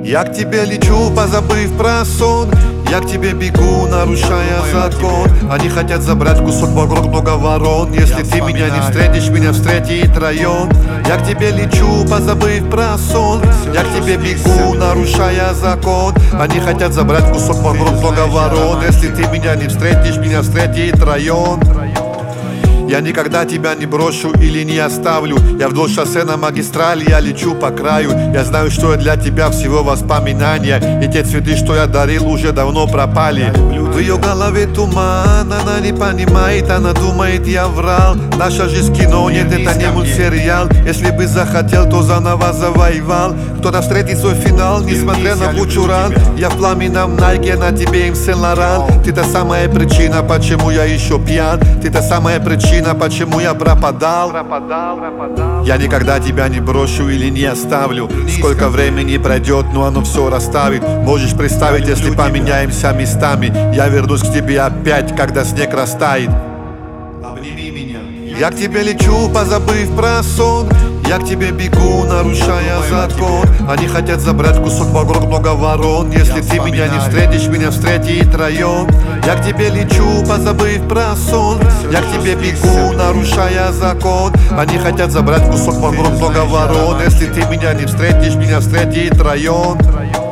Я к тебе лечу, позабыв про сон. Я к тебе бегу, нарушая закон. Они хотят забрать кусок вокруг много ворон. Если ты меня не встретишь, меня встретит район. Я к тебе лечу, позабыв про сон. Я к тебе бегу, нарушая закон. Они хотят забрать кусок вокруг много ворон. Если ты меня не встретишь, меня встретит район. Я никогда тебя не брошу или не оставлю. Я вдоль шоссе на магистрали, я лечу по краю. Я знаю, что я для тебя всего воспоминания. И те цветы, что я дарил, уже давно пропали. В ее голове туман, она не понимает, она думает, я врал. Наша жизнь кино, нет, это не мультсериал. Если бы захотел, то заново завоевал. Кто-то встретит свой финал, несмотря на кучу ран. Я в пламенном Найке, на тебе им Сен-Лоран. Ты та самая причина, почему я еще пьян. Ты та самая причина, почему я пропадал. Я никогда тебя не брошу или не оставлю. Сколько времени пройдет, но оно все расставит. Можешь представить, если поменяемся местами. Я вернусь к тебе опять, когда снег растает. Обними меня. Я к тебе лечу, позабыв про сон. Я к тебе бегу, нарушая закон. Они хотят забрать кусок вокруг много ворон. Если ты меня не встретишь, меня встретит район. Я к тебе лечу, позабыв про сон. Я к тебе бегу, нарушая закон. Они хотят забрать кусок вокруг много ворон. Если ты меня не встретишь, меня встретит район.